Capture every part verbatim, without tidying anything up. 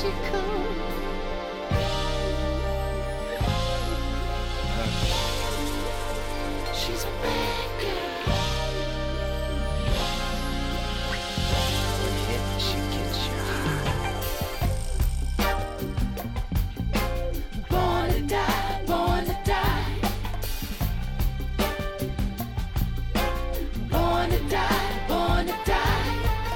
she could. She's a bad girl. One hit, she gets you high. Born to die, born to die. Born to die, born to die.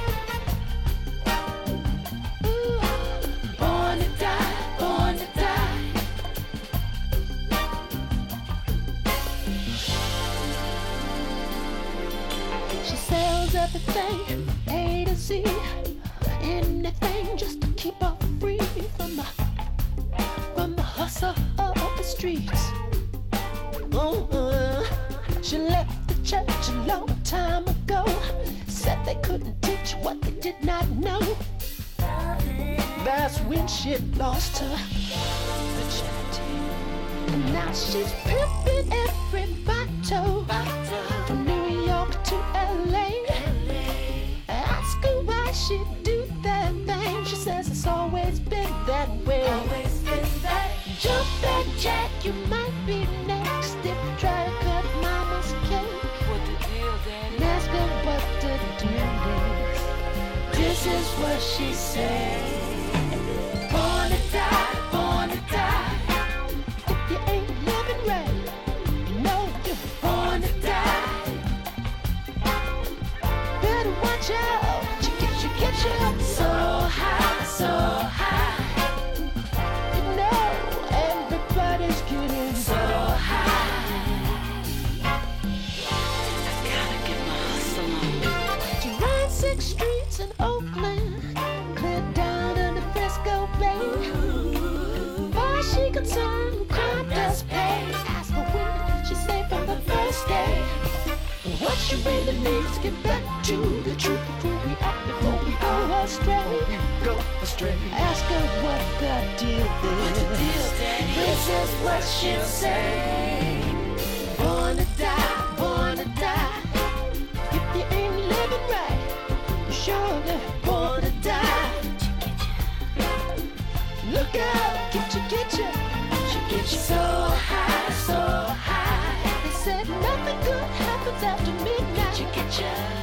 Ooh. Born to die, born to die. She sells everything, A to Z, anything just to keep her free from the from the hustle of the streets. Uh-huh. She left the church a long time ago. Said they couldn't teach what they did not know. That's when she lost her virginity. And now she's pimping every bottle from New York to L A. Ask her why she do that thing. She says it's always been that way. Always been that. Jump that jack, you might be next if you try to cut mama's cake. What the deal, Daddy? Ask her what to do next. This is what she said. Born to die, born to die. If you ain't living right, you know you're born to die. Better watch out, you get you, get you so high, so high. You know everybody's getting so high. I gotta get my hustle on. She ran six streets in Oakland, clear down to the Frisco Bay. Far as she concerned, crime does pay. Ask her when, she say from the first day. What she really needs to get back to the truth before we act, before we go astray. Go astray. Ask her what the deal is. This is what she'll say. Born to die, born to die. If you ain't living right, you're surely born to die. Look out, get you, get you. She gets you so high, so high. They said nothing good happens after midnight. Get you, get you.